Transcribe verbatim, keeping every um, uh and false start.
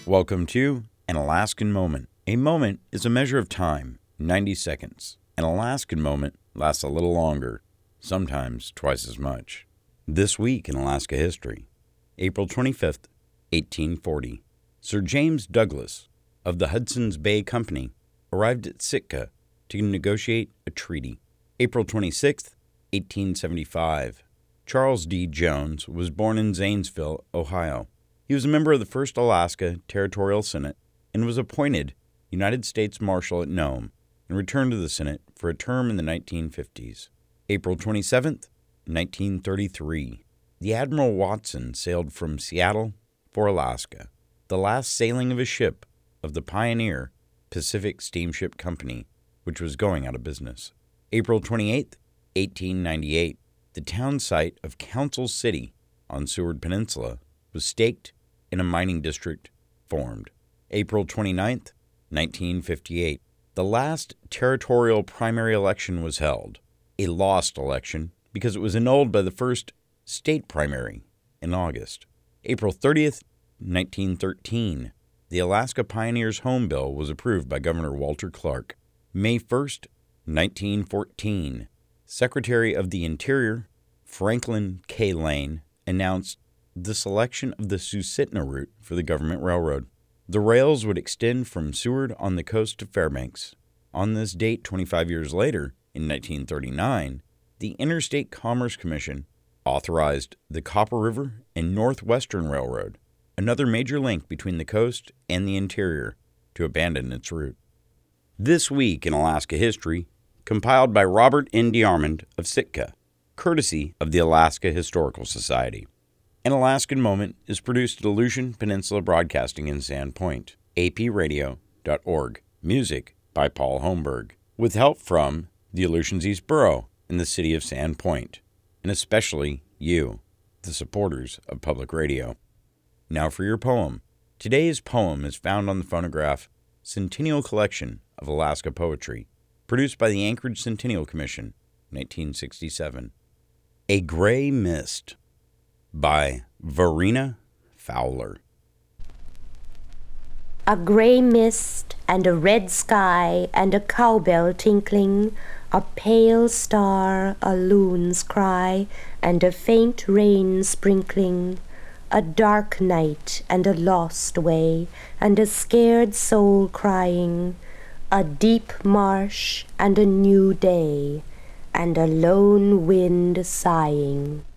Welcome to An Alaskan Moment. A moment is a measure of time, ninety seconds. An Alaskan moment lasts a little longer, sometimes twice as much. This week in Alaska history, April twenty-fifth, eighteen forty, Sir James Douglas of the Hudson's Bay Company arrived at Sitka to negotiate a treaty. April twenty-sixth, eighteen seventy-five, Charles D. Jones was born in Zanesville, Ohio. He was a member of the First Alaska Territorial Senate and was appointed United States Marshal at Nome and returned to the Senate for a term in the nineteen fifties. April twenty-seventh, nineteen thirty-three, the Admiral Watson sailed from Seattle for Alaska, the last sailing of a ship of the Pioneer Pacific Steamship Company, which was going out of business. April twenty-eighth, eighteen ninety-eight, the town site of Council City on Seward Peninsula was staked and a mining district formed. April twenty-ninth, nineteen fifty-eight, the last territorial primary election was held, a lost election because it was annulled by the first state primary in August. April thirtieth, nineteen thirteen, the Alaska Pioneers Home Bill was approved by Governor Walter Clark. May first, nineteen fourteen, Secretary of the Interior Franklin K. Lane announced the selection of the Susitna route for the government railroad. The rails would extend from Seward on the coast to Fairbanks. On this date, twenty-five years later, in nineteen thirty-nine, the Interstate Commerce Commission authorized the Copper River and Northwestern Railroad, another major link between the coast and the interior, to abandon its route. This Week in Alaska History, compiled by Robert N. DeArmond of Sitka, courtesy of the Alaska Historical Society. An Alaskan Moment is produced at Aleutian Peninsula Broadcasting in Sandpoint, a p radio dot org. Music by Paul Holmberg, with help from the Aleutians East Borough and the city of Sandpoint, and especially you, the supporters of public radio. Now for your poem. Today's poem is found on the phonograph Centennial Collection of Alaska Poetry, produced by the Anchorage Centennial Commission, nineteen sixty-seven. A Gray Mist by Verena Fowler. A gray mist and a red sky and a cowbell tinkling, a pale star, a loon's cry, and a faint rain sprinkling, a dark night and a lost way, and a scared soul crying, a deep marsh and a new day, and a lone wind sighing.